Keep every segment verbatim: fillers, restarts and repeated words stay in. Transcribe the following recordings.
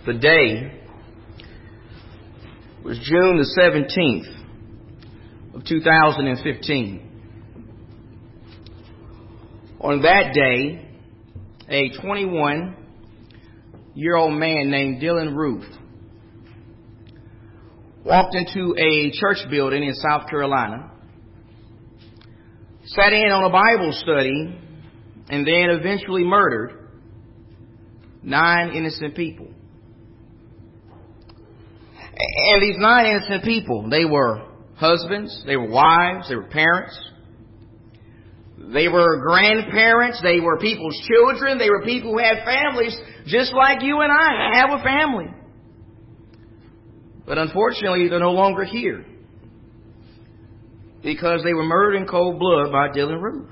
The day was June the seventeenth of two thousand fifteen. On that day, a twenty-one-year-old man named Dylann Roof walked into a church building in South Carolina, sat in on a Bible study, and then eventually murdered nine innocent people. And these nine innocent people, they were husbands, they were wives, they were parents, they were grandparents, they were people's children, they were people who had families just like you and I have a family. But unfortunately, they're no longer here because they were murdered in cold blood by Dylann Roof.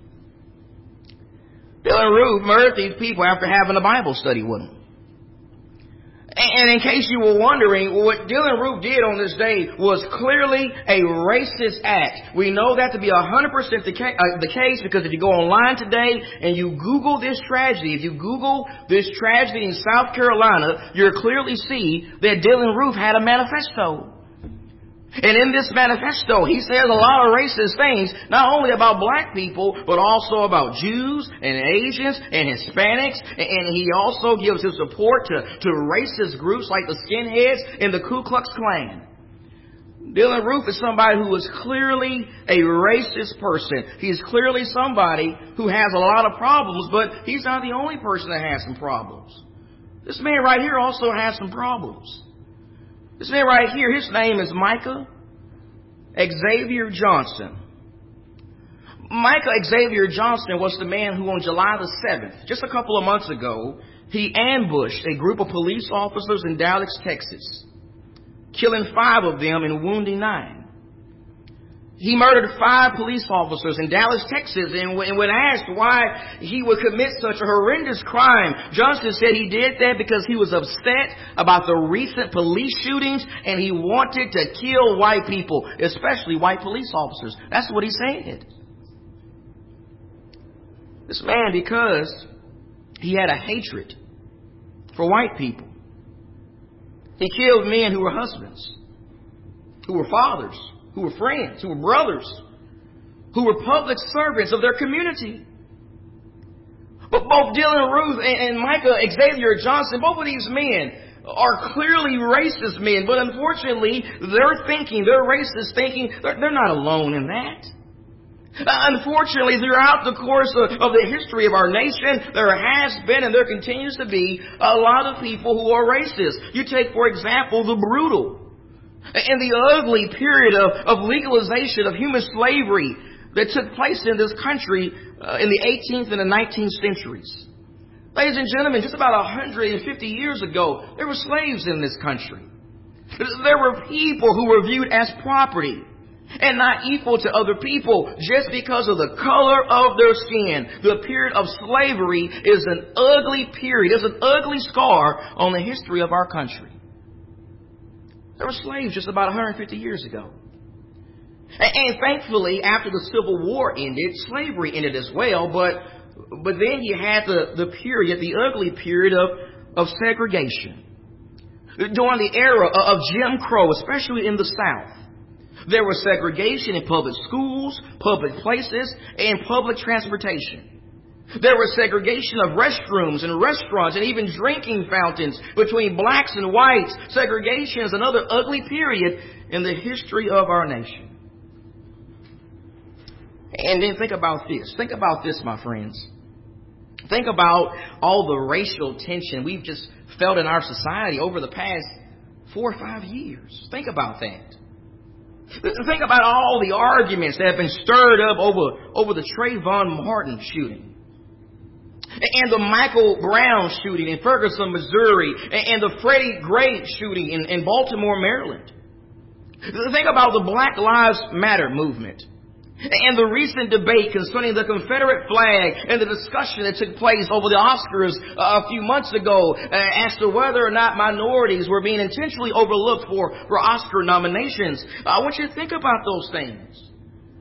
Dylann Roof murdered these people after having a Bible study with them. And in case you were wondering, what Dylann Roof did on this day was clearly a racist act. We know that to be one hundred percent the case because if you go online today and you Google this tragedy, if you Google this tragedy in South Carolina, you'll clearly see that Dylann Roof had a manifesto. And in this manifesto, he says a lot of racist things, not only about black people, but also about Jews and Asians and Hispanics. And he also gives his support to, to racist groups like the skinheads and the Ku Klux Klan. Dylann Roof is somebody who is clearly a racist person. He is clearly somebody who has a lot of problems, but he's not the only person that has some problems. This man right here also has some problems. This man right here, his name is Micah Xavier Johnson. Micah Xavier Johnson was the man who on July the seventh, just a couple of months ago, he ambushed a group of police officers in Dallas, Texas, killing five of them and wounding nine. He murdered five police officers in Dallas, Texas, and when asked why he would commit such a horrendous crime, Johnson said he did that because he was upset about the recent police shootings and he wanted to kill white people, especially white police officers. That's what he said. This man, because he had a hatred for white people, he killed men who were husbands, who were fathers, who were friends, who were brothers, who were public servants of their community. But both Dylann Roof and, and Micah Xavier Johnson, both of these men are clearly racist men. But unfortunately, their thinking, their racist thinking, they're, they're not alone in that. Unfortunately, throughout the course of, of the history of our nation, there has been and there continues to be a lot of people who are racist. You take, for example, the brutal and the ugly period of, of legalization of human slavery that took place in this country uh, in the eighteenth and the nineteenth centuries. Ladies and gentlemen, just about one hundred fifty years ago, there were slaves in this country. There were people who were viewed as property and not equal to other people just because of the color of their skin. The period of slavery is an ugly period, is an ugly scar on the history of our country. There were slaves just about one hundred fifty years ago. And, and thankfully, after the Civil War ended, slavery ended as well. But but then you had the, the period, the ugly period of, of segregation. During the era of Jim Crow, especially in the South, there was segregation in public schools, public places, and public transportation. There was segregation of restrooms and restaurants and even drinking fountains between blacks and whites. Segregation is another ugly period in the history of our nation. And then think about this. Think about this, my friends. Think about all the racial tension we've just felt in our society over the past four or five years. Think about that. Think about all the arguments that have been stirred up over, over the Trayvon Martin shooting, and the Michael Brown shooting in Ferguson, Missouri, and the Freddie Gray shooting in, in Baltimore, Maryland. Think about the Black Lives Matter movement and the recent debate concerning the Confederate flag and the discussion that took place over the Oscars uh, a few months ago uh, as to whether or not minorities were being intentionally overlooked for, for Oscar nominations. I want you to think about those things.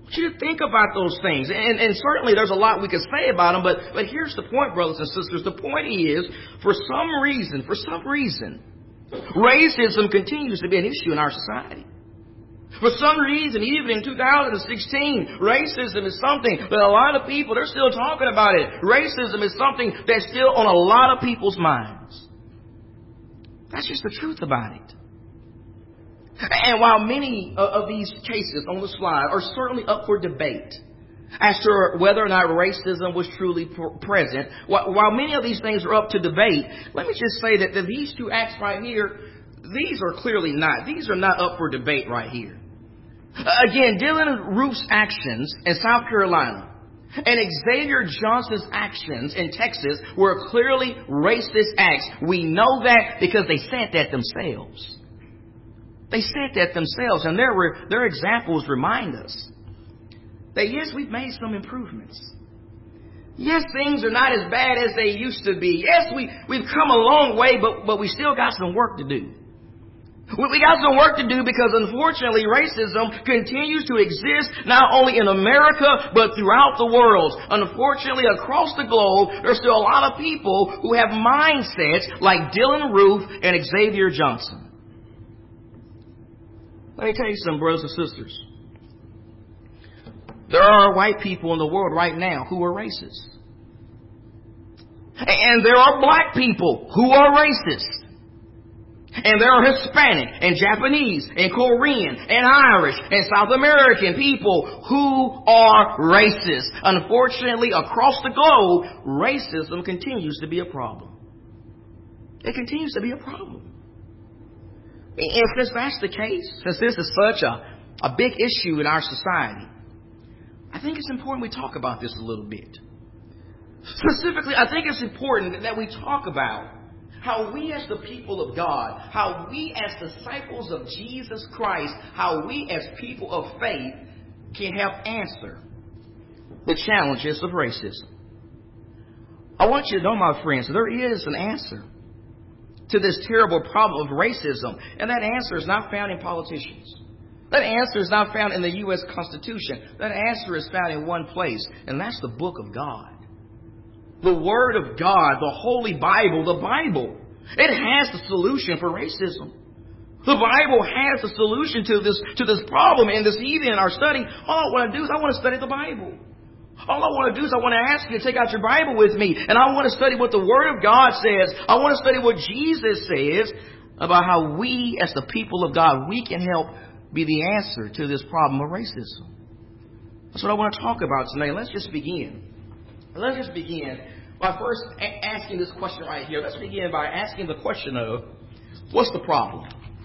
I want you to think about those things. And, and certainly there's a lot we could say about them, but, but here's the point, brothers and sisters. The point is, for some reason, for some reason, racism continues to be an issue in our society. For some reason, even in two thousand sixteen, racism is something that a lot of people, they're still talking about it. Racism is something that's still on a lot of people's minds. That's just the truth about it. And while many of these cases on the slide are certainly up for debate as to whether or not racism was truly present, while many of these things are up to debate, let me just say that these two acts right here, these are clearly not. These are not up for debate right here. Again, Dylann Roof's actions in South Carolina and Xavier Johnson's actions in Texas were clearly racist acts. We know that because they said that themselves. They said that themselves, and their, their examples remind us that, yes, we've made some improvements. Yes, things are not as bad as they used to be. Yes, we, we've come a long way, but, but we still got some work to do. We got some work to do because, unfortunately, racism continues to exist not only in America, but throughout the world. Unfortunately, across the globe, there's still a lot of people who have mindsets like Dylann Roof and Xavier Johnson. Let me tell you something, brothers and sisters. There are white people in the world right now who are racist. And there are black people who are racist. And there are Hispanic and Japanese and Korean and Irish and South American people who are racist. Unfortunately, across the globe, racism continues to be a problem. It continues to be a problem. And since that's the case, since this is such a, a big issue in our society, I think it's important we talk about this a little bit. Specifically, I think it's important that we talk about how we as the people of God, how we as disciples of Jesus Christ, how we as people of faith can help answer the challenges of racism. I want you to know, my friends, there is an answer to this terrible problem of racism, and that answer is not found in politicians. That answer is not found in the U S Constitution. That answer is found in one place, and that's the book of God. The Word of God, the Holy Bible, the Bible. It has the solution for racism. The Bible has the solution to this, to this problem. And this evening in our study, all I want to do is I want to study the Bible. All I want to do is I want to ask you to take out your Bible with me. And I want to study what the Word of God says. I want to study what Jesus says about how we as the people of God, we can help be the answer to this problem of racism. That's what I want to talk about tonight. Let's just begin. Let's just begin by first a- asking this question right here. Let's begin by asking the question of, what's the problem?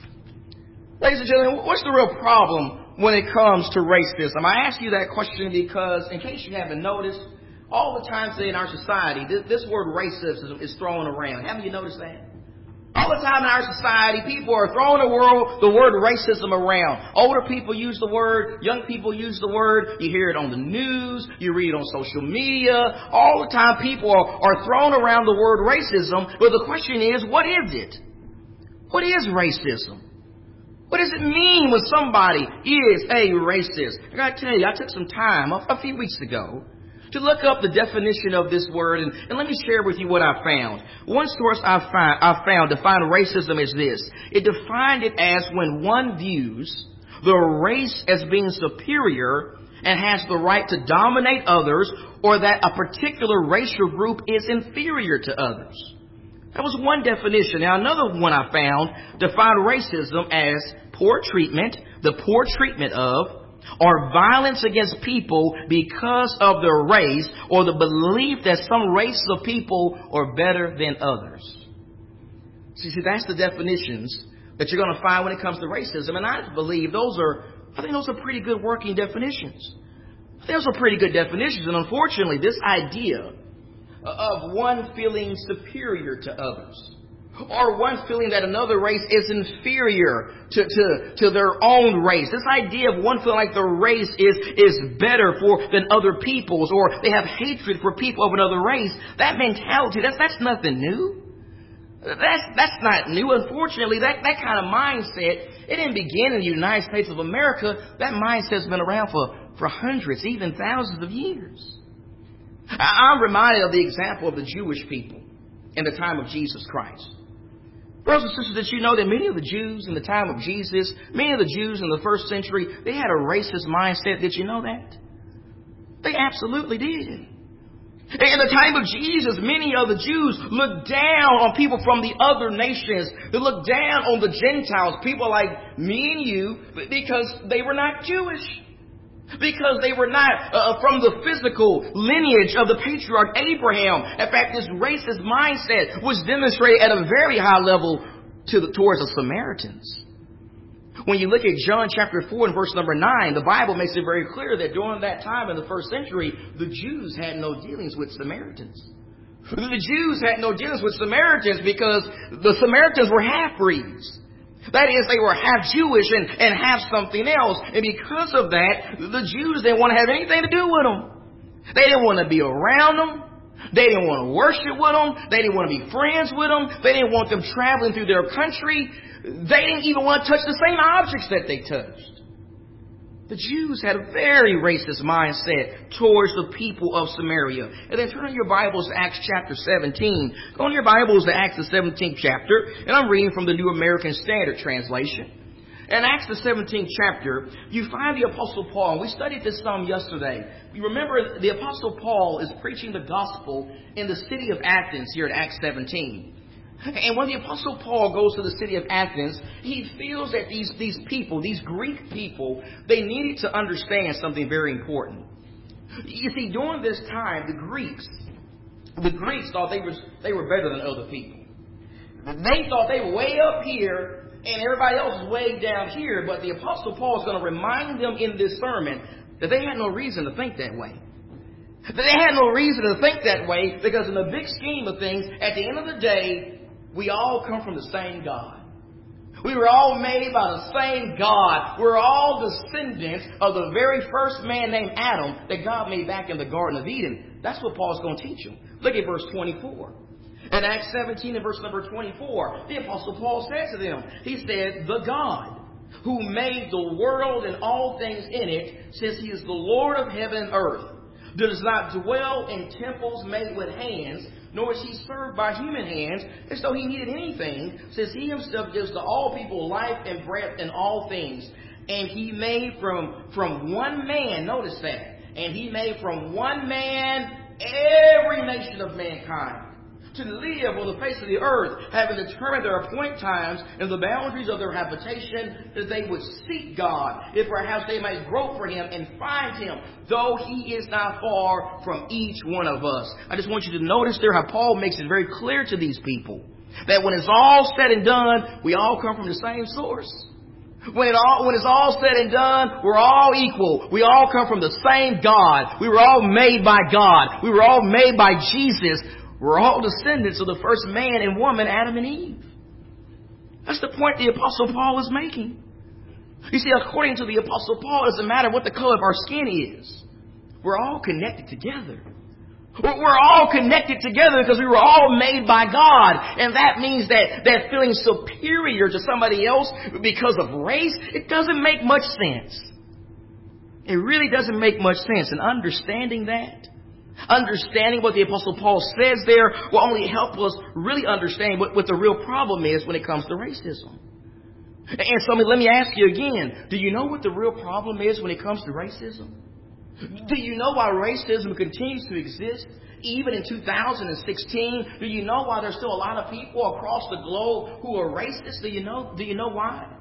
Ladies and gentlemen, what's the real problem when it comes to racism? I ask you that question because, in case you haven't noticed, all the time today in our society, this, this word racism is thrown around. Haven't you noticed that? All the time in our society, people are throwing the, world, the word racism around. Older people use the word. Young people use the word. You hear it on the news. You read it on social media. All the time, people are, are throwing around the word racism. But the question is, what is it? What is racism? What does it mean when somebody is a racist? I got to tell you, I took some time a, a few weeks ago to look up the definition of this word, and, and let me share with you what I found. One source I found, I found defined racism as this. It defined it as when one views the race as being superior and has the right to dominate others, or that a particular racial group is inferior to others. That was one definition. Now, another one I found defined racism as poor treatment, the poor treatment of, or violence against people because of their race, or the belief that some races of people are better than others. See, see, that's the definitions that you're going to find when it comes to racism. And I believe those are, I think those are pretty good working definitions. I think those are pretty good definitions. And unfortunately, this idea of one feeling superior to others, or one feeling that another race is inferior to, to, to their own race. This idea of one feeling like their race is, is better for than other people's, or they have hatred for people of another race. That mentality, that's, that's nothing new. That's, that's not new. Unfortunately, that, that kind of mindset, it didn't begin in the United States of America. That mindset's been around for, for hundreds, even thousands of years. I'm reminded of the example of the Jewish people in the time of Jesus Christ. Brothers and sisters, did you know that many of the Jews in the time of Jesus, many of the Jews in the first century, they had a racist mindset? Did you know that? They absolutely did. In the time of Jesus, many of the Jews looked down on people from the other nations. They looked down on the Gentiles, people like me and you, because they were not Jewish. Because they were not uh, from the physical lineage of the patriarch Abraham. In fact, this racist mindset was demonstrated at a very high level to the, towards the Samaritans. When you look at John chapter four and verse number nine, the Bible makes it very clear that during that time in the first century, the Jews had no dealings with Samaritans. The Jews had no dealings with Samaritans because the Samaritans were half-breeds. That is, they were half Jewish and, and half something else. And because of that, the Jews didn't want to have anything to do with them. They didn't want to be around them. They didn't want to worship with them. They didn't want to be friends with them. They didn't want them traveling through their country. They didn't even want to touch the same objects that they touched. The Jews had a very racist mindset towards the people of Samaria. And then turn your Bibles to Acts chapter seventeen. Go in your Bibles to Acts the seventeenth chapter. And I'm reading from the New American Standard Translation. In Acts the seventeenth chapter, you find the Apostle Paul. And we studied this some yesterday. You remember the Apostle Paul is preaching the gospel in the city of Athens here in Acts seventeen. And when the Apostle Paul goes to the city of Athens, he feels that these, these people, these Greek people, they needed to understand something very important. You see, during this time, the Greeks, the Greeks thought they were, they were better than other people. They thought they were way up here and everybody else is way down here. But the Apostle Paul is going to remind them in this sermon that they had no reason to think that way. They had no reason to think that way because in the big scheme of things, at the end of the day, we all come from the same God. We were all made by the same God. We're all descendants of the very first man named Adam that God made back in the Garden of Eden. That's what Paul's going to teach them. Look at verse twenty-four. In Acts seventeen and verse number twenty-four, the Apostle Paul said to them, he said, the God who made the world and all things in it, since he is the Lord of heaven and earth, does not dwell in temples made with hands, nor is he served by human hands, as though he needed anything, since he himself gives to all people life and breath and all things. And he made from, from one man, notice that, and he made from one man every nation of mankind to live on the face of the earth, having determined their appointed times and the boundaries of their habitation, that they would seek God, if perhaps they might grope for him and find him, though he is not far from each one of us. I just want you to notice there how Paul makes it very clear to these people that when it's all said and done, we all come from the same source. When it all, when it's all said and done, we're all equal. We all come from the same God. We were all made by God. We were all made by Jesus. We're all descendants of the first man and woman, Adam and Eve. That's the point the Apostle Paul is making. You see, according to the Apostle Paul, it doesn't matter what the color of our skin is. We're all connected together. We're all connected together because we were all made by God. And that means that, that feeling superior to somebody else because of race, it doesn't make much sense. It really doesn't make much sense. And understanding that, understanding what the Apostle Paul says there will only help us really understand what, what the real problem is when it comes to racism. And so let me ask you again, do you know what the real problem is when it comes to racism? Do you know why racism continues to exist even in two thousand sixteen? Do you know why there's still a lot of people across the globe who are racist? Do you know, do you know why?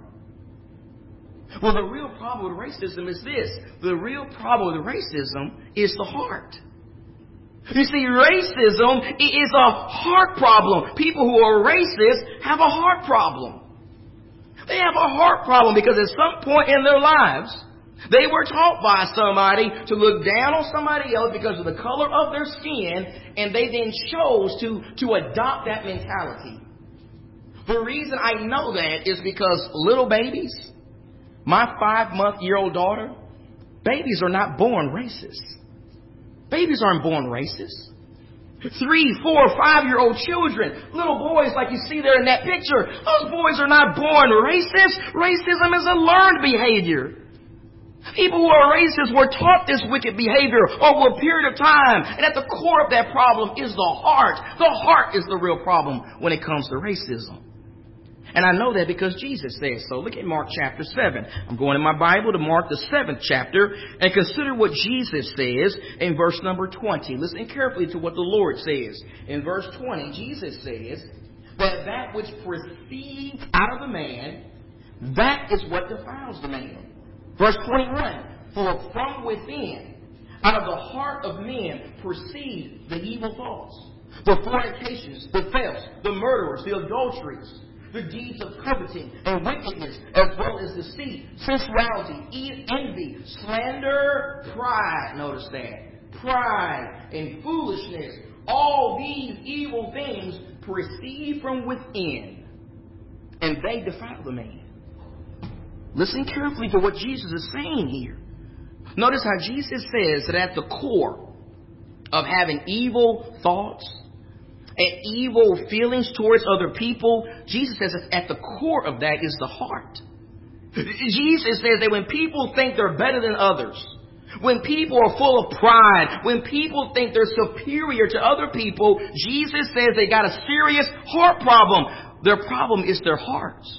Well, the real problem with racism is this. The real problem with racism is the heart. You see, racism is a heart problem. People who are racist have a heart problem. They have a heart problem because at some point in their lives, they were taught by somebody to look down on somebody else because of the color of their skin, and they then chose to, to adopt that mentality. The reason I know that is because little babies, my five-month-year-old daughter, babies are not born racist. Babies aren't born racist. Three, four, five-year-old children, little boys like you see there in that picture, those boys are not born racist. Racism is a learned behavior. People who are racist were taught this wicked behavior over a period of time. And at the core of that problem is the heart. The heart is the real problem when it comes to racism. And I know that because Jesus says so. Look at Mark chapter seven. I'm going in my Bible to Mark the seventh chapter and consider what Jesus says in verse number twenty. Listen carefully to what the Lord says. In verse twenty, Jesus says that that which proceeds out of the man, that is what defiles the man. Verse twenty-one, for from within, out of the heart of men, proceed the evil thoughts, the fornications, the thefts, the murderers, the adulteries, the deeds of coveting and wickedness, as well as deceit, sensuality, envy, slander, pride. Notice that. Pride and foolishness. All these evil things proceed from within, and they defile the man. Listen carefully to what Jesus is saying here. Notice how Jesus says that at the core of having evil thoughts and evil feelings towards other people, Jesus says that at the core of that is the heart. Jesus says that when people think they're better than others, when people are full of pride, when people think they're superior to other people, Jesus says they got a serious heart problem. Their problem is their hearts.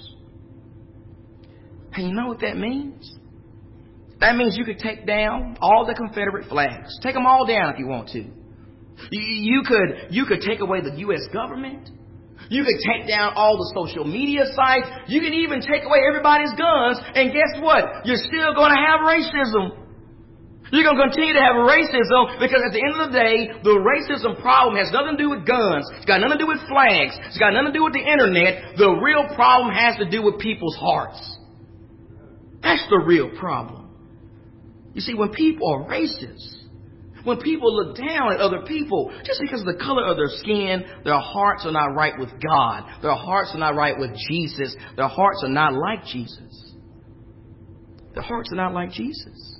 And you know what that means? That means you could take down all the Confederate flags. Take them all down if you want to. You could, you could take away the U S government. You could take down all the social media sites. You can even take away everybody's guns. And guess what? You're still going to have racism. You're going to continue to have racism because at the end of the day, the racism problem has nothing to do with guns. It's got nothing to do with flags. It's got nothing to do with the internet. The real problem has to do with people's hearts. That's the real problem. You see, when people are racist, when people look down at other people, just because of the color of their skin, their hearts are not right with God. Their hearts are not right with Jesus. Their hearts are not like Jesus. Their hearts are not like Jesus.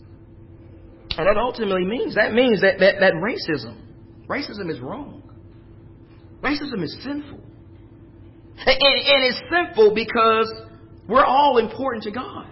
And that ultimately means, that means that, that, that racism, racism is wrong. Racism is sinful. And, and, and it's sinful because we're all important to God.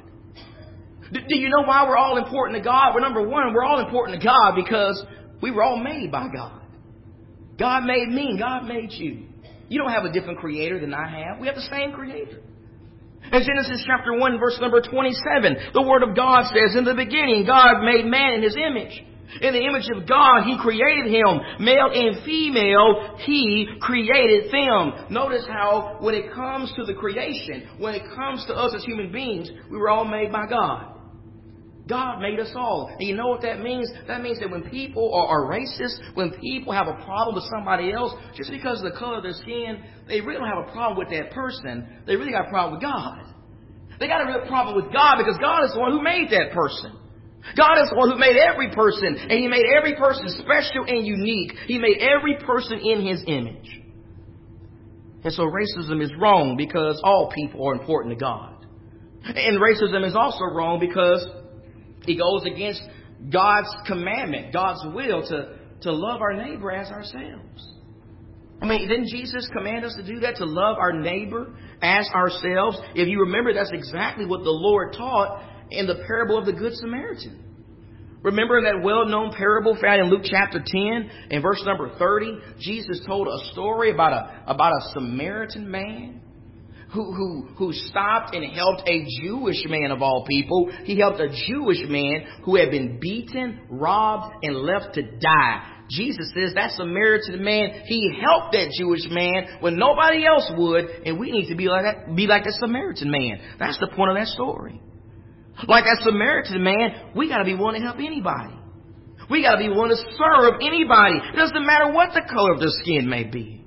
Do you know why we're all important to God? Well, number one, we're all important to God because we were all made by God. God made me, God made you. You don't have a different creator than I have. We have the same creator. In Genesis chapter one, verse number twenty-seven, the word of God says, in the beginning, God made man in his image. In the image of God, he created him. Male and female, he created them. Notice how when it comes to the creation, when it comes to us as human beings, we were all made by God. God made us all. And you know what that means? That means that when people are, are racist, when people have a problem with somebody else, just because of the color of their skin, they really don't have a problem with that person. They really got a problem with God. They got a real problem with God because God is the one who made that person. God is the one who made every person, and he made every person special and unique. He made every person in his image. And so racism is wrong because all people are important to God. And racism is also wrong because it goes against God's commandment, God's will to, to love our neighbor as ourselves. I mean, didn't Jesus command us to do that, to love our neighbor as ourselves? If you remember, that's exactly what the Lord taught in the parable of the Good Samaritan. Remember that well-known parable found in Luke chapter ten and verse number thirty? Jesus told a story about a, about a Samaritan man who, who, who stopped and helped a Jewish man of all people. He helped a Jewish man who had been beaten, robbed, and left to die. Jesus says that Samaritan man, he helped that Jewish man when nobody else would, and we need to be like that, be like that Samaritan man. That's the point of that story. Like that Samaritan man, we got to be willing to help anybody. We got to be willing to serve anybody. It doesn't matter what the color of their skin may be.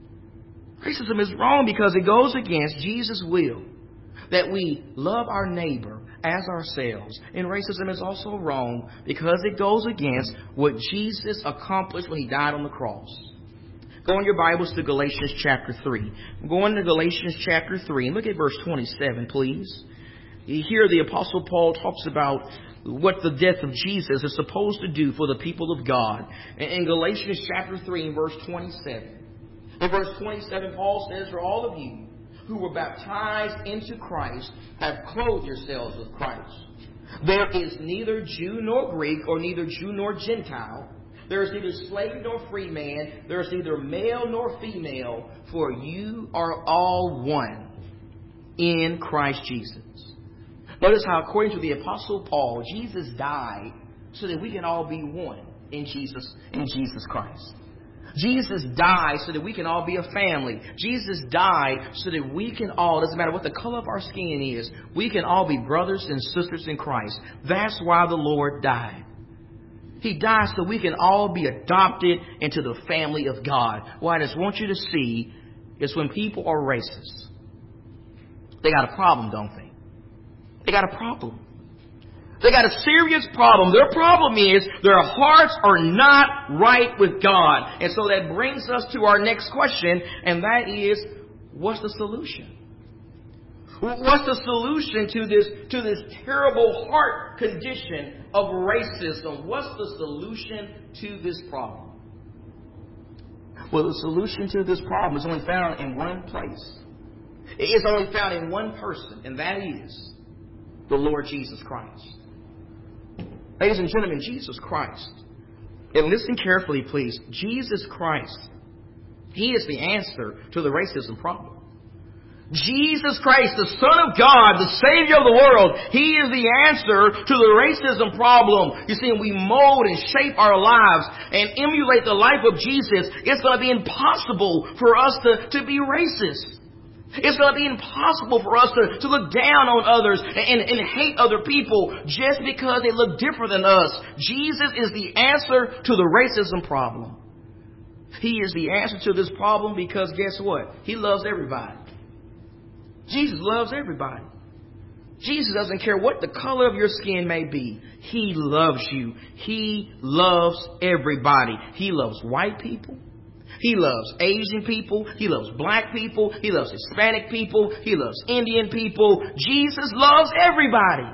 Racism is wrong because it goes against Jesus' will that we love our neighbor as ourselves. And racism is also wrong because it goes against what Jesus accomplished when he died on the cross. Go in your Bibles to Galatians chapter three. Go into Galatians chapter three and look at verse twenty-seven, please. Here the Apostle Paul talks about what the death of Jesus is supposed to do for the people of God. In Galatians chapter three and verse twenty-seven. In verse twenty-seven, Paul says, for all of you who were baptized into Christ have clothed yourselves with Christ. There is neither Jew nor Greek, or neither Jew nor Gentile. There is neither slave nor free man. There is neither male nor female, for you are all one in Christ Jesus. Notice how, according to the Apostle Paul, Jesus died so that we can all be one in Jesus, in Jesus Christ. Jesus died so that we can all be a family. Jesus died so that we can all, doesn't matter what the color of our skin is, we can all be brothers and sisters in Christ. That's why the Lord died. He died so we can all be adopted into the family of God. What I just want you to see is when people are racist, they got a problem, don't they? They got a problem. They got a serious problem. Their problem is their hearts are not right with God. And so that brings us to our next question, and that is, what's the solution? What's the solution to this, to this terrible heart condition of racism? What's the solution to this problem? Well, the solution to this problem is only found in one place. It is only found in one person, and that is the Lord Jesus Christ. Ladies and gentlemen, Jesus Christ. And listen carefully, please. Jesus Christ, He is the answer to the racism problem. Jesus Christ, the Son of God, the Savior of the world, He is the answer to the racism problem. You see, when we mold and shape our lives and emulate the life of Jesus, it's going to be impossible for us to, to be racist. It's going to be impossible for us to, to look down on others and, and hate other people just because they look different than us. Jesus is the answer to the racism problem. He is the answer to this problem because guess what? He loves everybody. Jesus loves everybody. Jesus doesn't care what the color of your skin may be. He loves you. He loves everybody. He loves white people. He loves Asian people. He loves black people. He loves Hispanic people. He loves Indian people. Jesus loves everybody.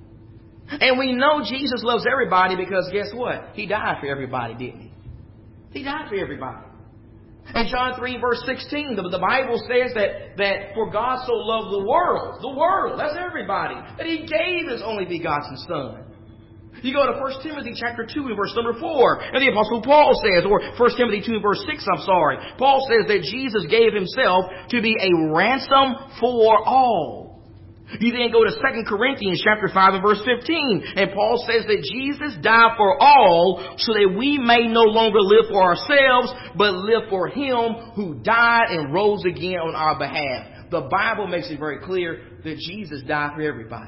And we know Jesus loves everybody because guess what? He died for everybody, didn't he? He died for everybody. In John three, verse sixteen, the, the Bible says that, that for God so loved the world, the world, that's everybody, that He gave His only begotten Son. You go to First Timothy chapter two and verse number four, and the Apostle Paul says, or First Timothy two and verse six, I'm sorry, Paul says that Jesus gave Himself to be a ransom for all. You then go to Second Corinthians chapter five and verse fifteen, and Paul says that Jesus died for all so that we may no longer live for ourselves, but live for Him who died and rose again on our behalf. The Bible makes it very clear that Jesus died for everybody.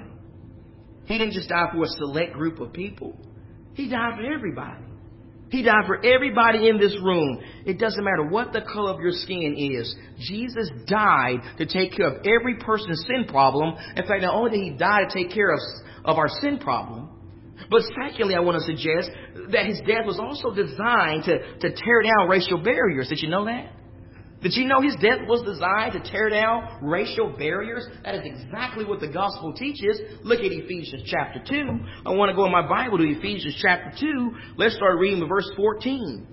He didn't just die for a select group of people. He died for everybody. He died for everybody in this room. It doesn't matter what the color of your skin is. Jesus died to take care of every person's sin problem. In fact, not only did He die to take care of, of our sin problem, but secondly, I want to suggest that His death was also designed to, to tear down racial barriers. Did you know that? Did you know His death was designed to tear down racial barriers? That is exactly what the gospel teaches. Look at Ephesians chapter two. I want to go in my Bible to Ephesians chapter two. Let's start reading with verse fourteen.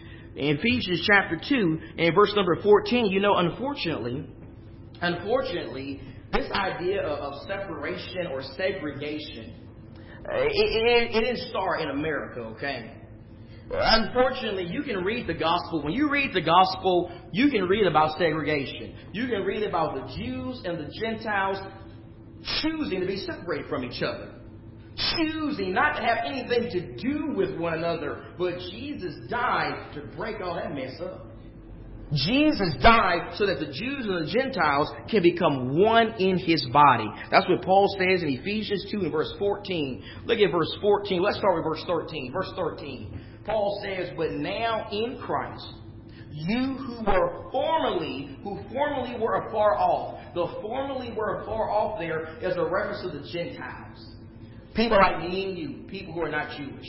In Ephesians chapter two and verse number fourteen, you know, unfortunately, unfortunately, this idea of, of separation or segregation, it, it, it didn't start in America, okay? Unfortunately, you can read the gospel. When you read the gospel, you can read about segregation. You can read about the Jews and the Gentiles choosing to be separated from each other. Choosing not to have anything to do with one another. But Jesus died to break all that mess up. Jesus died so that the Jews and the Gentiles can become one in His body. That's what Paul says in Ephesians two and verse fourteen. Look at verse fourteen. Let's start with verse thirteen. Verse thirteen. Paul says, but now in Christ, you who were formerly, who formerly were afar off. The formerly were afar off there is a reference to the Gentiles. People like me and you, people who are not Jewish.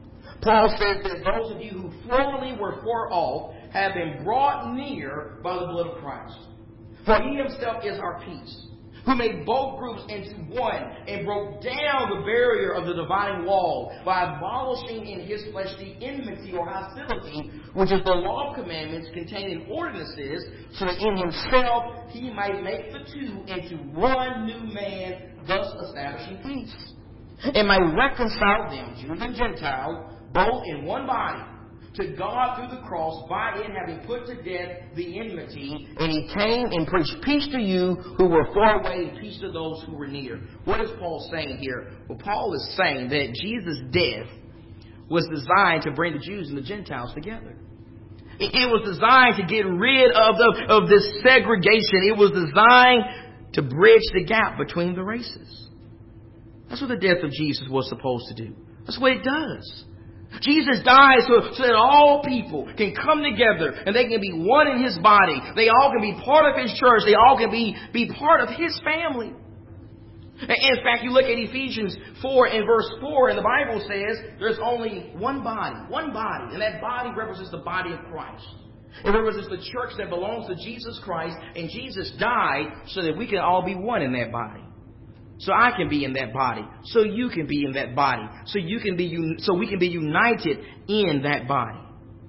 Paul says that those of you who formerly were far off have been brought near by the blood of Christ. For He Himself is our peace, who made both groups into one and broke down the barrier of the dividing wall by abolishing in His flesh the enmity or hostility, which is the law of commandments contained in ordinances, so that in Himself He might make the two into one new man, thus establishing peace. and might reconcile them, Jews and Gentiles, both in one body, to God through the cross, by it having put to death the enmity. And he came and preached peace to you who were far away, and peace to those who were near. What is Paul saying here? Well, Paul is saying that Jesus' death was designed to bring the Jews and the Gentiles together. It, it was designed to get rid of, the, of this segregation. It was designed to bridge the gap between the races. That's what the death of Jesus was supposed to do. That's what it does. Jesus died so, so that all people can come together and they can be one in his body. They all can be part of his church. They all can be, be part of his family. In fact, you look at Ephesians four and verse four, and the Bible says there's only one body, one body, and that body represents the body of Christ. It represents the church that belongs to Jesus Christ, and Jesus died so that we can all be one in that body. So I can be in that body. So you can be in that body. So you can be, so we can be united in that body.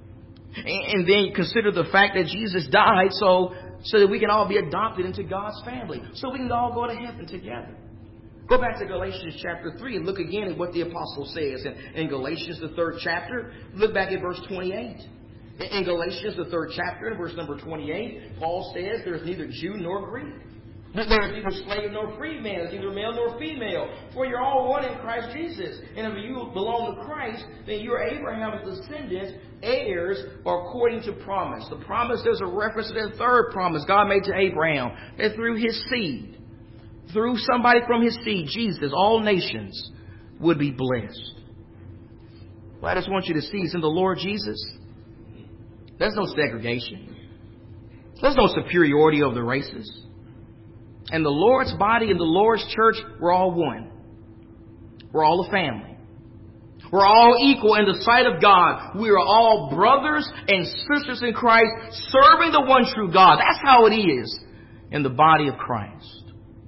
And then consider the fact that Jesus died so, so that we can all be adopted into God's family. So we can all go to heaven together. Go back to Galatians chapter three and look again at what the apostle says. In, in Galatians, the third chapter, look back at verse twenty-eight. In, in Galatians, the third chapter, verse number twenty-eight, Paul says there's neither Jew nor Greek. There is neither slave nor free man, there's neither male nor female, for you're all one in Christ Jesus. And if you belong to Christ, then you're Abraham's descendants, heirs according to promise. The promise, there's a reference to that third promise God made to Abraham, that through his seed, through somebody from his seed, Jesus, all nations would be blessed. Well, I just want you to see, it's in the Lord Jesus. There's no segregation. There's no superiority of the races. And the Lord's body and the Lord's church, we're all one. We're all a family. We're all equal in the sight of God. We are all brothers and sisters in Christ, serving the one true God. That's how it is in the body of Christ.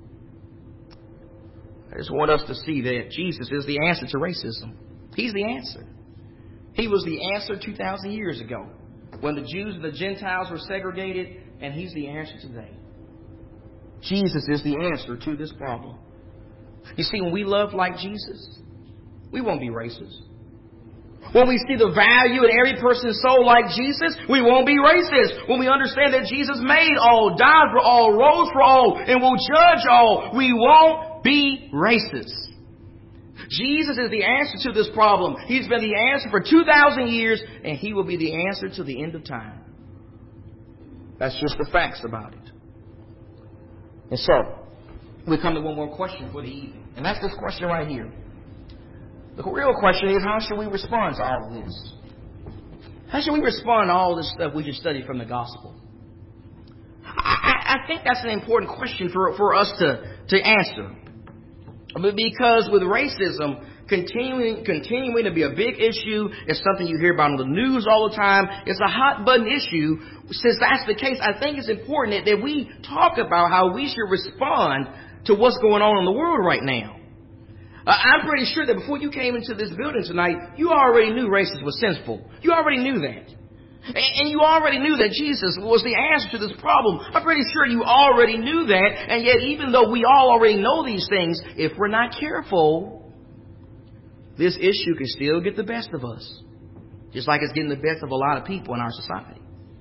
I just want us to see that Jesus is the answer to racism. He's the answer. He was the answer two thousand years ago when the Jews and the Gentiles were segregated, and he's the answer today. Jesus is the answer to this problem. You see, when we love like Jesus, we won't be racist. When we see the value in every person's soul like Jesus, we won't be racist. When we understand that Jesus made all, died for all, rose for all, and will judge all, we won't be racist. Jesus is the answer to this problem. He's been the answer for two thousand years, and he will be the answer to the end of time. That's just the facts about it. And so, we come to one more question for the evening. And that's this question right here. The real question is, how should we respond to all of this? How should we respond to all this stuff we just studied from the gospel? I, I think that's an important question for, for us to, to answer. Because with racism continuing, continuing to be a big issue, it's something you hear about on the news all the time, it's a hot button issue. Since that's the case, I think it's important that, that we talk about how we should respond to what's going on in the world right now. Uh, I'm pretty sure that before you came into this building tonight, you already knew racism was sinful. You already knew that. And, and you already knew that Jesus was the answer to this problem. I'm pretty sure you already knew that. And yet, even though we all already know these things, if we're not careful, this issue can still get the best of us. Just like it's getting the best of a lot of people in our society.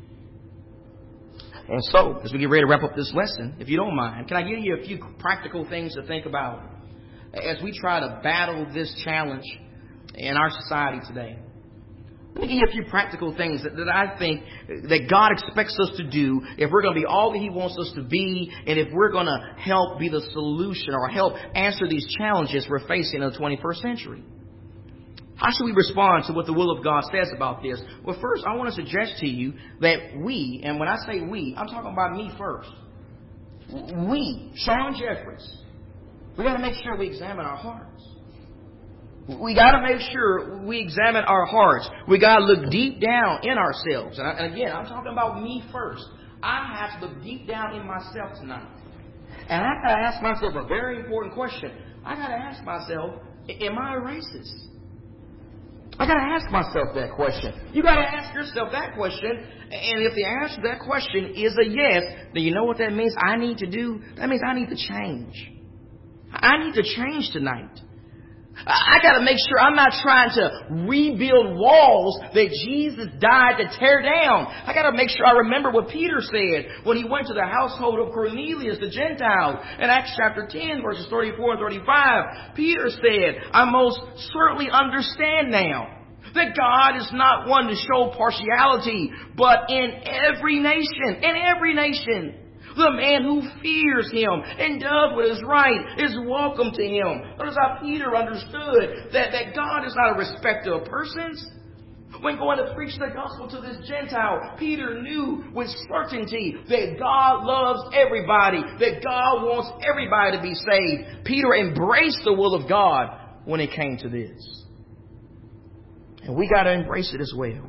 And so, as we get ready to wrap up this lesson, if you don't mind, can I give you a few practical things to think about as we try to battle this challenge in our society today? Let me give you a few practical things that, that I think that God expects us to do if we're going to be all that He wants us to be, and if we're going to help be the solution or help answer these challenges we're facing in the twenty-first century. How should we respond to what the will of God says about this? Well, first, I want to suggest to you that we, and when I say we, I'm talking about me first. We, Sean Jeffries, we got to make sure we examine our hearts. We got to make sure we examine our hearts. We got to look deep down in ourselves. And, I, and again, I'm talking about me first. I have to look deep down in myself tonight. And I got to ask myself a very important question. I got to ask myself, am I a racist? I got to ask myself that question. You got to ask yourself that question. And if the answer to that question is a yes, then you know what that means I need to do? That means I need to change. I need to change tonight. I got to make sure I'm not trying to rebuild walls that Jesus died to tear down. I got to make sure I remember what Peter said when he went to the household of Cornelius, the Gentile, in Acts chapter ten, verses thirty-four and thirty-five. Peter said, I most certainly understand now that God is not one to show partiality, but in every nation, in every nation, the man who fears him and does what is right is welcome to him. Notice how Peter understood that, that God is not a respecter of persons. When going to preach the gospel to this Gentile, Peter knew with certainty that God loves everybody, that God wants everybody to be saved. Peter embraced the will of God when it came to this. And we got to embrace it as well.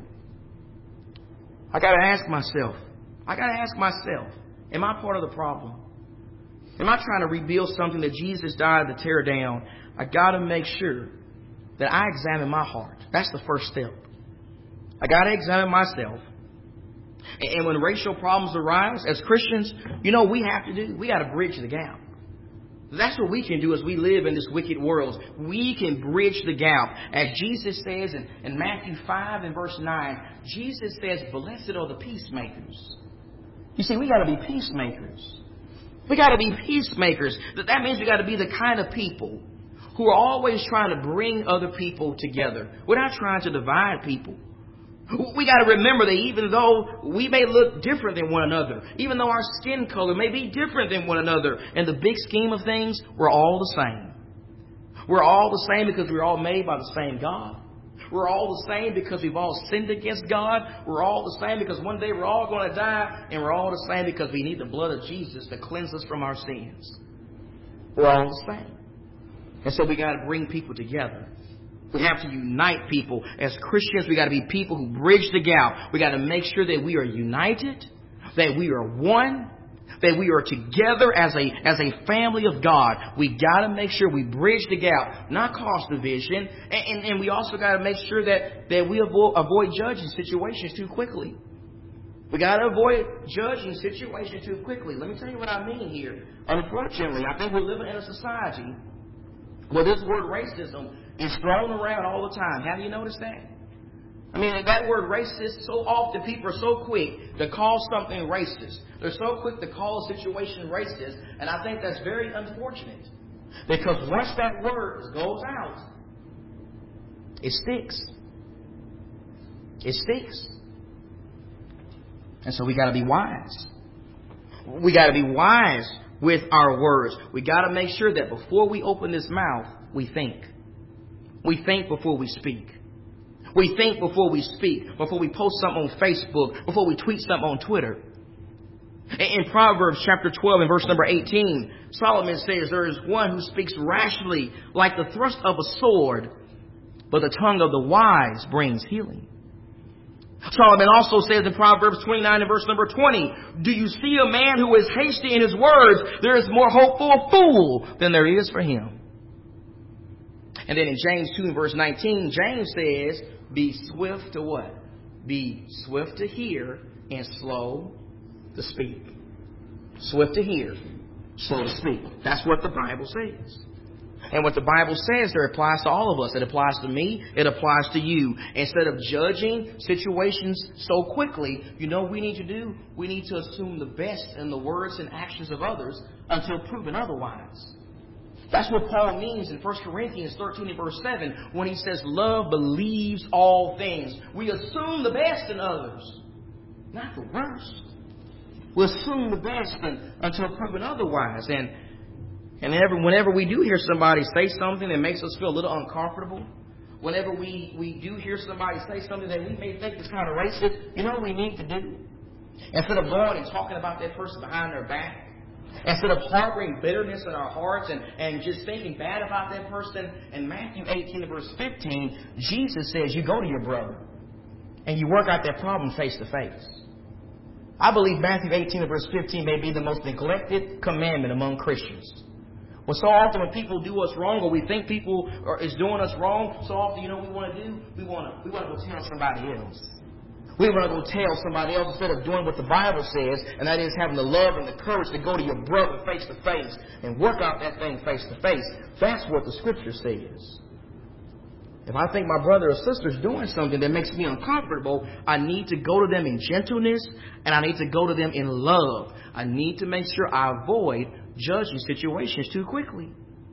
I got to ask myself, I got to ask myself, am I part of the problem? Am I trying to rebuild something that Jesus died to tear down? I got to make sure that I examine my heart. That's the first step. I got to examine myself. And when racial problems arise, as Christians, you know what we have to do? We got to bridge the gap. That's what we can do as we live in this wicked world. We can bridge the gap. As Jesus says in, in Matthew five and verse nine, Jesus says, blessed are the peacemakers. You see, we got to be peacemakers. We got to be peacemakers. That means we got to be the kind of people who are always trying to bring other people together. We're not trying to divide people. We got to remember that even though we may look different than one another, even though our skin color may be different than one another, in the big scheme of things, we're all the same. We're all the same because we're all made by the same God. We're all the same because we've all sinned against God. We're all the same because one day we're all going to die. And we're all the same because we need the blood of Jesus to cleanse us from our sins. We're all the same. And so we got to bring people together. We have to unite people. As Christians, we got to be people who bridge the gap. We got to make sure that we are united, that we are one, that we are together as a as a family of God. We got to make sure we bridge the gap, not cause division. And, and, and we also got to make sure that, that we avoid, avoid judging situations too quickly. We got to avoid judging situations too quickly. Let me tell you what I mean here. Unfortunately, I think we're living in a society where this word racism is thrown around all the time. Have you noticed that? I mean, that word racist, so often people are so quick to call something racist. They're so quick to call a situation racist. And I think that's very unfortunate. Because once that word goes out, it sticks. It sticks. And so we got to be wise. We got to be wise with our words. We got to make sure that before we open this mouth, we think. We think before we speak. We think before we speak, before we post something on Facebook, before we tweet something on Twitter. In Proverbs chapter twelve and verse number eighteen, Solomon says, there is one who speaks rashly like the thrust of a sword, but the tongue of the wise brings healing. Solomon also says in Proverbs twenty-nine and verse number twenty, do you see a man who is hasty in his words? There is more hope for a fool than there is for him. And then in James two and verse nineteen, James says, be swift to what? Be swift to hear and slow to speak. Swift to hear, slow to speak. That's what the Bible says. And what the Bible says there applies to all of us. It applies to me. It applies to you. Instead of judging situations so quickly, you know what we need to do? We need to assume the best in the words and actions of others until proven otherwise. That's what Paul means in First Corinthians thirteen and verse seven when he says, love believes all things. We assume the best in others, not the worst. We assume the best until proven otherwise. And and whenever, whenever we do hear somebody say something that makes us feel a little uncomfortable, whenever we, we do hear somebody say something that we may think is kind of racist, you know what we need to do? Instead of going and talking about that person behind their back, instead of harboring bitterness in our hearts and, and just thinking bad about that person, in Matthew eighteen verse fifteen, Jesus says you go to your brother and you work out that problem face to face. I believe Matthew eighteen verse fifteen may be the most neglected commandment among Christians. Well, so often when people do us wrong or we think people are, is doing us wrong, so often, you know what we want to do? We want to we want to go tell somebody else. We want to go tell somebody else instead of doing what the Bible says, and that is having the love and the courage to go to your brother face to face and work out that thing face to face. That's what the Scripture says. If I think my brother or sister is doing something that makes me uncomfortable, I need to go to them in gentleness, and I need to go to them in love. I need to make sure I avoid judging situations too quickly.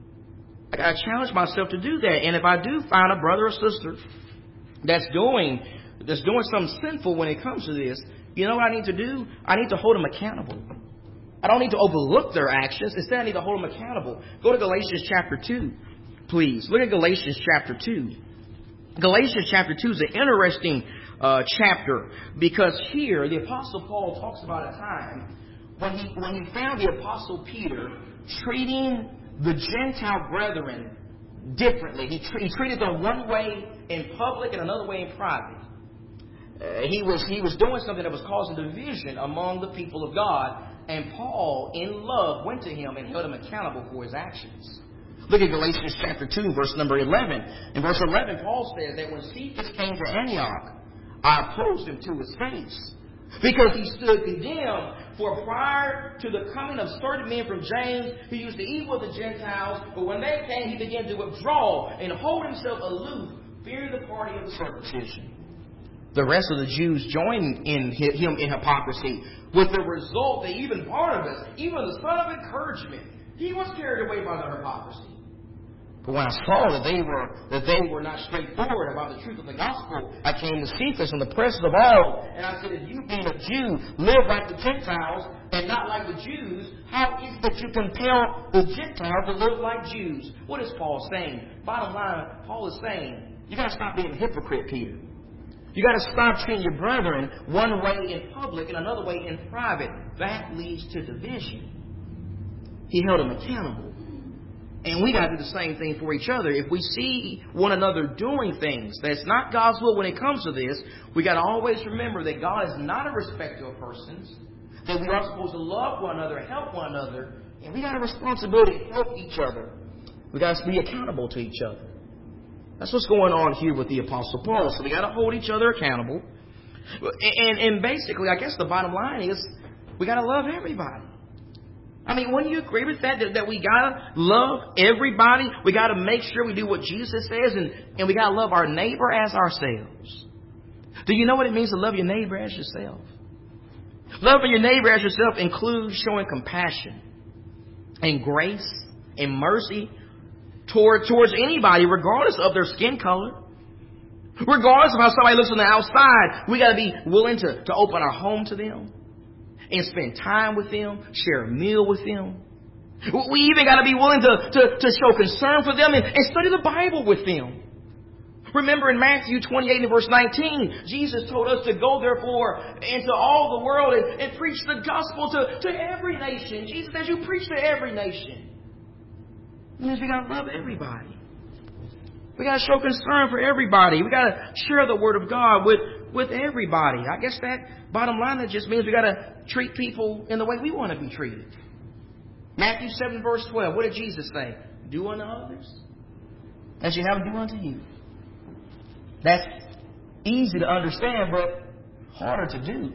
I got to challenge myself to do that. And if I do find a brother or sister that's doing that's doing something sinful when it comes to this, you know what I need to do? I need to hold them accountable. I don't need to overlook their actions. Instead, I need to hold them accountable. Go to Galatians chapter two, please. Look at Galatians chapter two. Galatians chapter two is an interesting uh, chapter, because here the Apostle Paul talks about a time when he when he found the Apostle Peter treating the Gentile brethren differently. He, tre- he treated them one way in public and another way in private. Uh, he was he was doing something that was causing division among the people of God. And Paul, in love, went to him and held him accountable for his actions. Look at Galatians chapter two, verse number eleven. In verse eleven, Paul says that when Cephas came to Antioch, I opposed him to his face, because he stood condemned. For prior to the coming of certain men from James, he used to eat with the Gentiles, but when they came, he began to withdraw and hold himself aloof, fearing the party of the circumcision. The rest of the Jews joined in him in hypocrisy, with the result that even Barnabas, even the son of encouragement, he was carried away by their hypocrisy. But when I saw that they were that they were not straightforward about the truth of the gospel, I came to Cephas in the presence of all, and I said, if you being a Jew live like the Gentiles and not like the Jews, how is it that you compel the Gentiles to live like Jews? What is Paul saying? Bottom line, Paul is saying, you got to stop being a hypocrite, Peter. You got to stop treating your brethren one way in public and another way in private. That leads to division. He held them accountable. And we got to do the same thing for each other. If we see one another doing things that's not God's will when it comes to this, we got to always remember that God is not a respecter of persons, that we are supposed to love one another, help one another, and we got a responsibility to help each other. We got to be accountable to each other. That's what's going on here with the Apostle Paul. So we got to hold each other accountable. And, and basically, I guess the bottom line is we got to love everybody. I mean, wouldn't you agree with that? That, that we got to love everybody. We got to make sure we do what Jesus says. And, and we got to love our neighbor as ourselves. Do you know what it means to love your neighbor as yourself? Loving your neighbor as yourself includes showing compassion and grace and mercy Toward, towards anybody, regardless of their skin color. Regardless of how somebody looks on the outside, we got to be willing to, to open our home to them and spend time with them, share a meal with them. We even got to be willing to, to, to show concern for them and, and study the Bible with them. Remember in Matthew twenty-eight and verse nineteen, Jesus told us to go therefore into all the world and, and preach the gospel to, to every nation. Jesus says you preach to every nation. It means we got to love everybody. We got to show concern for everybody. We got to share the Word of God with, with everybody. I guess that bottom line, that just means we got to treat people in the way we want to be treated. Matthew seven verse twelve. What did Jesus say? Do unto others as you have them do unto you. That's easy to understand, but harder to do.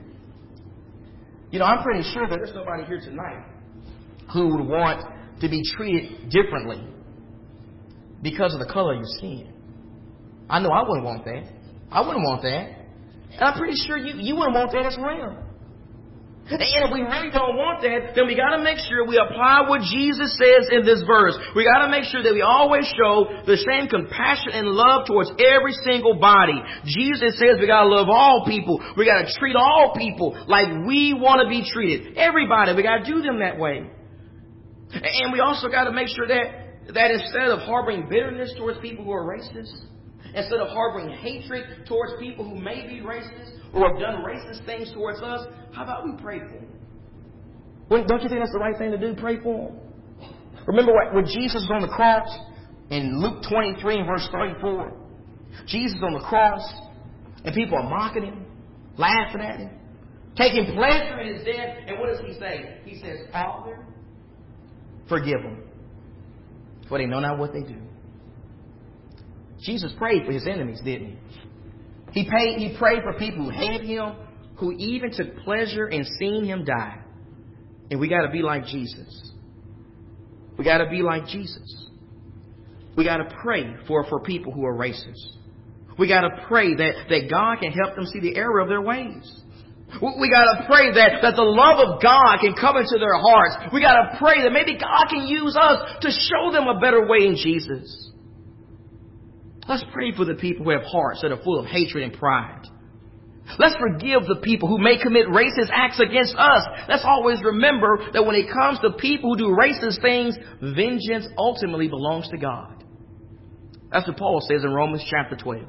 You know, I'm pretty sure that there's nobody here tonight who would want to be treated differently because of the color of your skin. I know I wouldn't want that. I wouldn't want that. And I'm pretty sure you, you wouldn't want that as well. And if we really don't want that, then we got to make sure we apply what Jesus says in this verse. We got to make sure that we always show the same compassion and love towards every single body. Jesus says we got to love all people. We got to treat all people like we want to be treated. Everybody, we got to do them that way. And we also got to make sure that, that instead of harboring bitterness towards people who are racist, instead of harboring hatred towards people who may be racist or have done racist things towards us, how about we pray for them? Well, don't you think that's the right thing to do? Pray for them. Remember when Jesus was on the cross in Luke twenty-three and verse thirty-four? Jesus on the cross and people are mocking him, laughing at him, taking pleasure in his death. And what does he say? He says, Father, forgive them, for they know not what they do. Jesus prayed for his enemies, didn't he? He, paid, he prayed for people who hated him, who even took pleasure in seeing him die. And we got to be like Jesus. We got to be like Jesus. We got to pray for, for people who are racist. We got to pray that, that God can help them see the error of their ways. We got to pray that, that the love of God can come into their hearts. We got to pray that maybe God can use us to show them a better way in Jesus. Let's pray for the people who have hearts that are full of hatred and pride. Let's forgive the people who may commit racist acts against us. Let's always remember that when it comes to people who do racist things, vengeance ultimately belongs to God. That's what Paul says in Romans chapter twelve.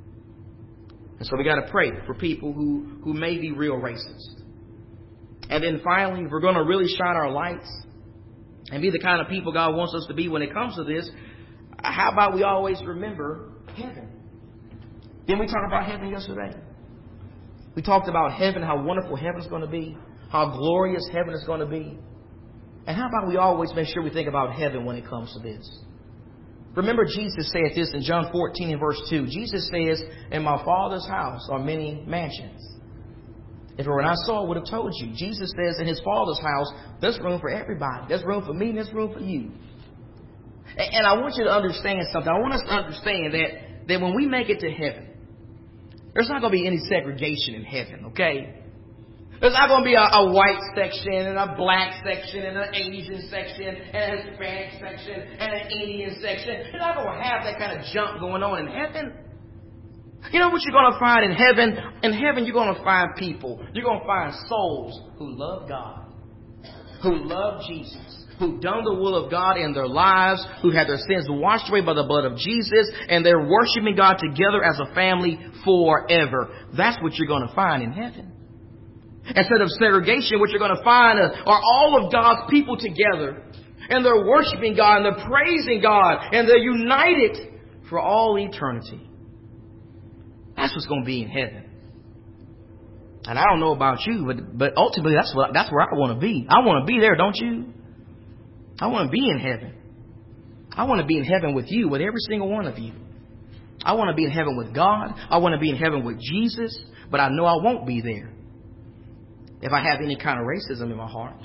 And so we got to pray for people who, who may be real racist. And then finally, if we're going to really shine our lights and be the kind of people God wants us to be when it comes to this, how about we always remember heaven? Didn't we talk about heaven yesterday? We talked about heaven, how wonderful heaven is going to be, how glorious heaven is going to be. And how about we always make sure we think about heaven when it comes to this? Remember, Jesus said this in John fourteen and verse two. Jesus says, in my Father's house are many mansions. If it were not so, I would have told you. Jesus says in his Father's house, there's room for everybody. There's room for me and there's room for you. And I want you to understand something. I want us to understand that, that when we make it to heaven, there's not going to be any segregation in heaven, okay? There's not going to be a, a white section and a black section and an Asian section and a Hispanic section and an Indian section. You're not going to have that kind of junk going on in heaven. You know what you're going to find in heaven? In heaven, you're going to find people. You're going to find souls who love God, who love Jesus, who've done the will of God in their lives, who had their sins washed away by the blood of Jesus, and they're worshiping God together as a family forever. That's what you're going to find in heaven. Instead of segregation, what you're going to find are all of God's people together, and they're worshiping God, and they're praising God, and they're united for all eternity. That's what's going to be in heaven. And I don't know about you, but, but ultimately that's what that's where I want to be. I want to be there, don't you? I want to be in heaven. I want to be in heaven with you, with every single one of you. I want to be in heaven with God. I want to be in heaven with Jesus, but I know I won't be there if I have any kind of racism in my heart.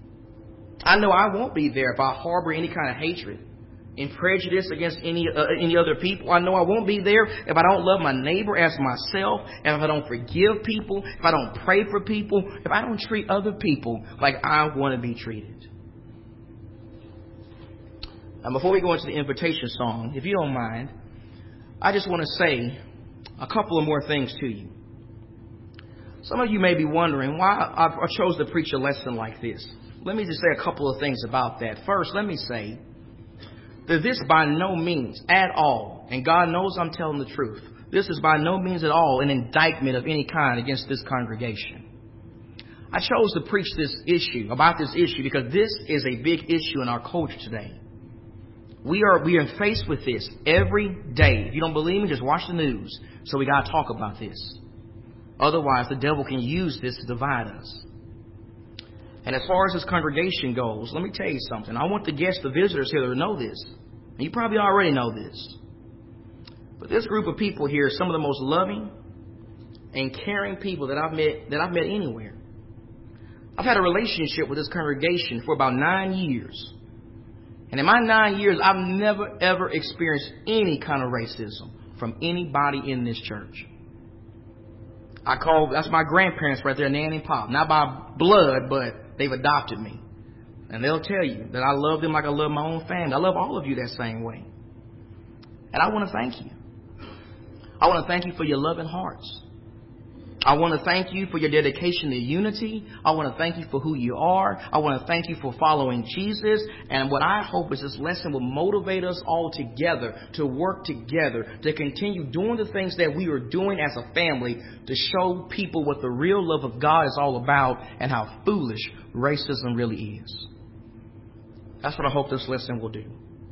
I know I won't be there if I harbor any kind of hatred and prejudice against any uh, any other people. I know I won't be there if I don't love my neighbor as myself, and if I don't forgive people, if I don't pray for people, if I don't treat other people like I want to be treated. And before we go into the invitation song, if you don't mind, I just want to say a couple of more things to you. Some of you may be wondering why I chose to preach a lesson like this. Let me just say a couple of things about that. First, let me say that this by no means at all, and God knows I'm telling the truth, this is by no means at all an indictment of any kind against this congregation. I chose to preach this issue, about this issue, because this is a big issue in our culture today. We are we are faced with this every day. If you don't believe me, just watch the news. So we got to talk about this. Otherwise, the devil can use this to divide us. And as far as this congregation goes, let me tell you something. I want the guests, the visitors here to know this. And you probably already know this. But this group of people here is some of the most loving and caring people that I've met that I've met anywhere. I've had a relationship with this congregation for about nine years. And in my nine years, I've never, ever experienced any kind of racism from anybody in this church. I call, that's my grandparents right there, Nanny and Pop. Not by blood, but they've adopted me. And they'll tell you that I love them like I love my own family. I love all of you that same way. And I want to thank you. I want to thank you for your loving hearts. I want to thank you for your dedication to unity. I want to thank you for who you are. I want to thank you for following Jesus. And what I hope is this lesson will motivate us all together to work together, to continue doing the things that we are doing as a family, to show people what the real love of God is all about and how foolish racism really is. That's what I hope this lesson will do.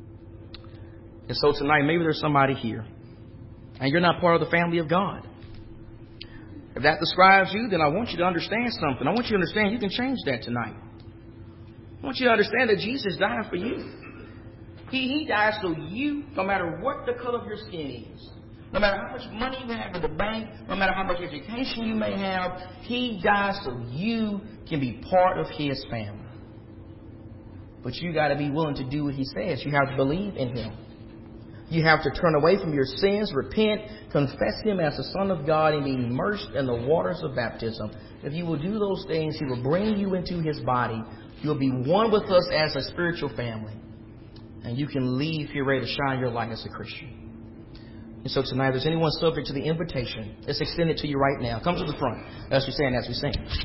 And so tonight, maybe there's somebody here and you're not part of the family of God. If that describes you, then I want you to understand something. I want you to understand you can change that tonight. I want you to understand that Jesus died for you. He, he died so you, no matter what the color of your skin is, no matter how much money you have in the bank, no matter how much education you may have, He died so you can be part of His family. But you got to be willing to do what He says. You have to believe in Him. You have to turn away from your sins, repent, confess Him as the Son of God, and be immersed in the waters of baptism. If you will do those things, He will bring you into His body. You'll be one with us as a spiritual family. And you can leave here ready to shine your light as a Christian. And so tonight, if there's anyone subject to the invitation, it's extended to you right now. Come to the front as we stand, as we sing.